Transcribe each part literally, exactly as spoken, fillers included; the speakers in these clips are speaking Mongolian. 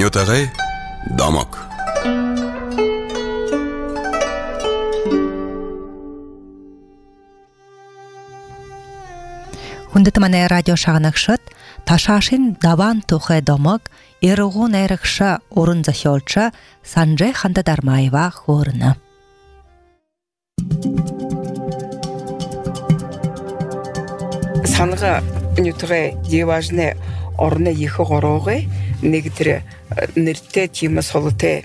Нютагай дамок. Хүндэт манай радио шагнагшид ташаашин даван тухай домог эргүүн айрагша уран зохиолч Санжай Хандадармаева хөөрнө. Санга нютгай диважны орны их гороогүй нэг тэр нэртэй тийм солотой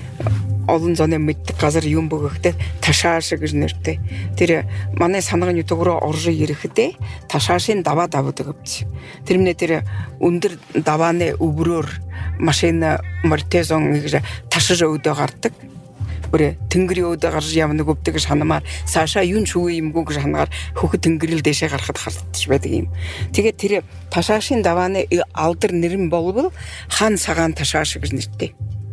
олон зоны мэд газар юм бөгөхтэй ташааш гэж нэртэй. Тэр манай санага нютг руу орж ирэхдээ ташаашийн даваа давдаг гэж. Тэрмнээ тэр өндөр давааны өврөөр машина мартезон гэж ташиж өөдөө гардаг. Бүр тэнгэрийн өөдөө гарч явна гүвдэг шанамаар саашаа юун чүгүй юмгүй гэж хангаар хөхөд тэнгэрэл дэшээ гарахад хартж байдаг юм. Тэгээд тэр ташаашийн давааны алдар нэрэн болбол хаан цагаан ташааш гэж нэртэй.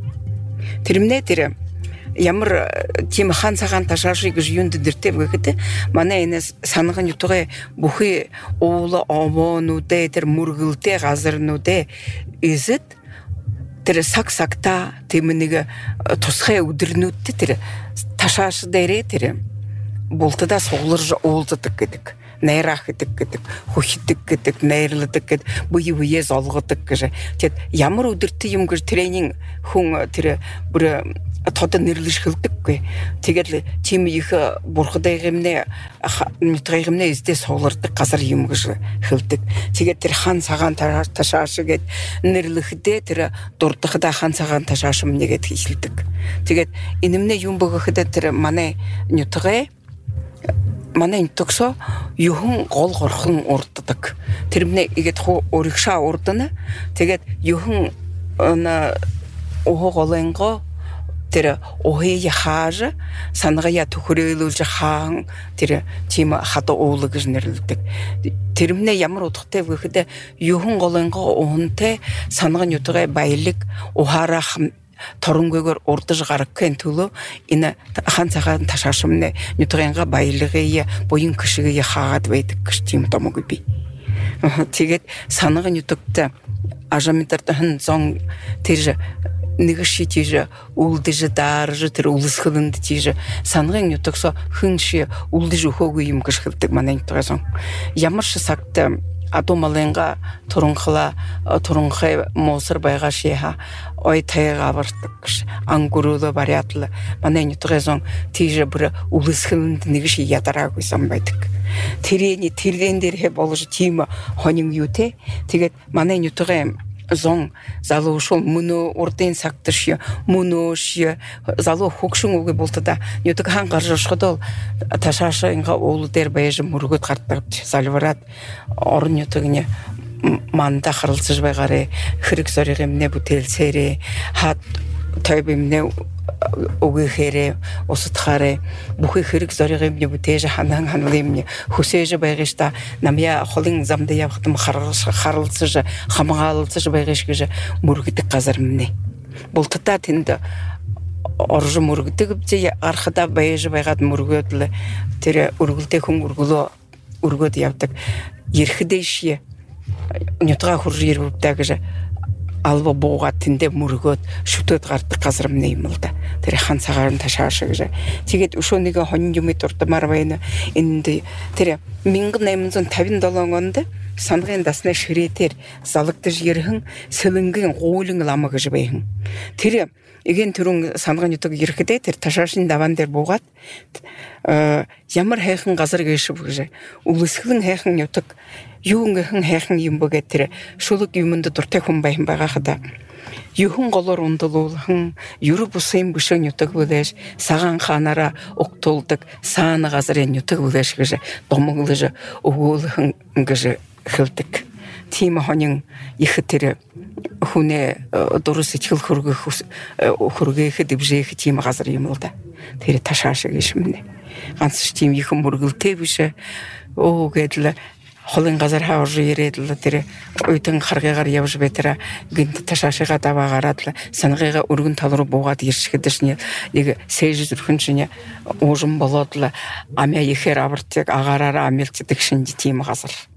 Тэрмнээ тэр ямар тийм хаан цагаан ташаашыг гэж юунд нэртэй гэхэд манай энэс санага нютгай бүхий уул овоонуудэ тэр мөргөлтэй газарнуудэ эзэд тэр саг сагта тийм нэг тусгай өдрнүүдтэй тэр ташааш дээрээ тэр бултада сугларж уулздаг гэдэг. Найрах гэдэг гэдэг, хөхдөг гэдэг, найрладаг гэдэг, буй буйээ золгодог гэж. Тэгэд ямар өдөртэй юм гэж тренинг хүн тэр бүр тод нэрлэж хэлдэггүй. Тэгэл тийм их бурхадай гэмнэ нутгай гэмнэ эздээ суулардаг газар юм гэж хэлдэг. Тэгээд тэр хаан цагаан ташааш гэд нэрлэхдээ тэр дурдахда хаан цагаан ташааш юм нэгэд хэлдэг. Тэгээд энэмнэ юм бөгөхөд тэр манай нутгай манай интоксо юхан гол горхон урддаг. Тэрмнээ игэд хуу өргшаа урдана. Тэгээд юхан на ого голенго тэр охи яхаж санагая төхрөөлүүлж хаан тэр тийм хад уулаг гэж нэрлэдэг. Тэрмнээ ямар утгатай вэ гэхэд юхан голенго уунтай санага нютгай баялаг ухаарах торнгойгоор урдж гаргахын төлөө энэ хаан цагаан ташаашмны нютгайнга баялагын буян гişгээ хаагаад байдаг гэж тийм домог би. Тэгээд санага нютгтай ажамитартай зон тэр нэг шитиж үлдэж даарж тэр үлсгэлэнд тийж санагын нютгсо хинши үлдэж өгөөгүй юм гэж хэлдэг манай нутгайсан. Ямар ч сагт адумалынга турунхла турунхай мосор байгаа шиха ой тайга авардаг ангуруло бариатла манай нутгайсан тийж бүр үлсгэлэнд нэг ши ядараагүйсан байдаг. Тэрэний тэрэн дээр болж тийм хоним юу те. Тэгээд манай нутгай зон залуу шул мөнө урдын сагтш мөнөш залуу хөгшин үгүй болтода нютг хаан гарч оршоход ташаашинга уул дээр байж мөргөд гарддаг салвараад орон нютгны манда харалцж байгаарэ хэрэг сориг юмнэ бүтээлсээрээ хаад тойб юмнэ өгөхээрээ усатхаарэ бүхий хэрэг сориг юмнэ бүтээж ханан ханал юмнэ хүсэж байгаа ш та намья холын замд явахтам харалцж хамгаалцж байгаа ш гэж мөргөдөг газар юмнэ бултата тэнд орж мөргөдөг бий архада байж байгаад мөргөөдл тэр өргөлтэй хүн өргөлөө өргөөд явдаг ерхэдэш нютга хурж ирвэвдэ гэж алба буугаад тэндээ мөргөөд шүтөөд гардаг газар юм л да. Тэр хаан цагаан ташааш гэж. Тэгээд өшөө нэг хонин юм дурдмаар байна. Энд тэр 천구 백오십칠 онд санагын дасны ширэтэр залагдж ирхэн сэлэнгийн гуулин лам гэж байна. Тэр эген түрэн санагын нутаг ирэхдээ тэр ташаашин даван дээр буугаад ямар хайхан газар гээшв гэж. Үлсгэлэн хайхан нутаг юунгхэн хайхан юм бөгөөд тэр шулуг юмд дуртай хүн байх байгаа хада юухан голоор ундуулхан юр бусын бүшэн нутаг бүлэш сагаан ханараа угтуулдаг саана газрын нутаг бүлэш гэж домоглож өгөөлхэн гэж хэлдэг. Тийм хонин их тэр хүнээ дурс итгэл хөргөх хөргөөхөд дэвжээх тийм газар юм л да. Тэр ташааш гэж юм нэ. Ганц тийм их мөргөлтэй биш. Оо гэдэл холын газар хавж ирээд л тэр уйдан харгаагаар явж байтара гинт ташаашига даваагараад санагыга өргөн тал руу буугаад иршгэдэш нэг сэж зүрхэн чинь уужин болоод л амя ихэр авартыг агаараараа амилчдаг шинж тийм газар.